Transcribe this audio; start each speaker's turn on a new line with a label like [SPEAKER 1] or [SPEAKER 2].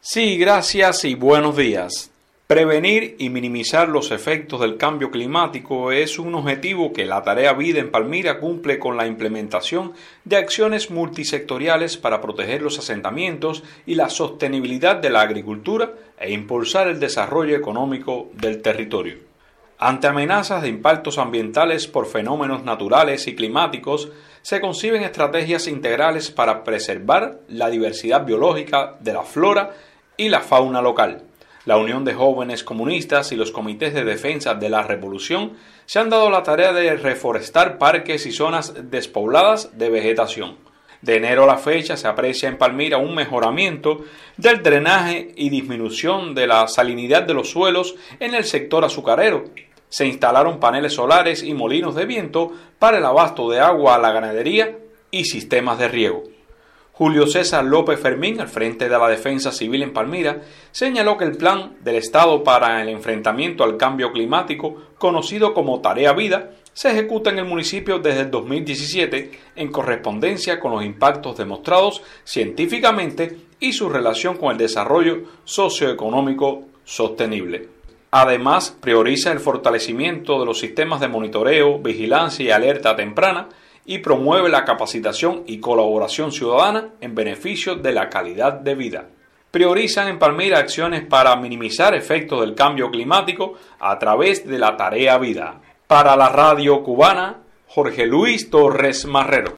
[SPEAKER 1] Sí, gracias y buenos días. Prevenir y minimizar los efectos del cambio climático es un objetivo que la Tarea Vida en Palmira cumple con la implementación de acciones multisectoriales para proteger los asentamientos y la sostenibilidad de la agricultura e impulsar el desarrollo económico del territorio. Ante amenazas de impactos ambientales por fenómenos naturales y climáticos, se conciben estrategias integrales para preservar la diversidad biológica de la flora y la fauna local. La Unión de Jóvenes Comunistas y los comités de defensa de la revolución se han dado la tarea de reforestar parques y zonas despobladas de vegetación. De enero a la fecha se aprecia en Palmira un mejoramiento del drenaje y disminución de la salinidad de los suelos en el sector azucarero. Se instalaron paneles solares y molinos de viento para el abasto de agua a la ganadería y sistemas de riego. Julio César López Fermín, al frente de la Defensa Civil en Palmira, señaló que el plan del Estado para el enfrentamiento al cambio climático, conocido como Tarea Vida, se ejecuta en el municipio desde el 2017 en correspondencia con los impactos demostrados científicamente y su relación con el desarrollo socioeconómico sostenible. Además, prioriza el fortalecimiento de los sistemas de monitoreo, vigilancia y alerta temprana, y promueve la capacitación y colaboración ciudadana en beneficio de la calidad de vida. Priorizan en Palmira acciones para minimizar efectos del cambio climático a través de la Tarea Vida. Para la Radio Cubana, Jorge Luis Torres Marrero.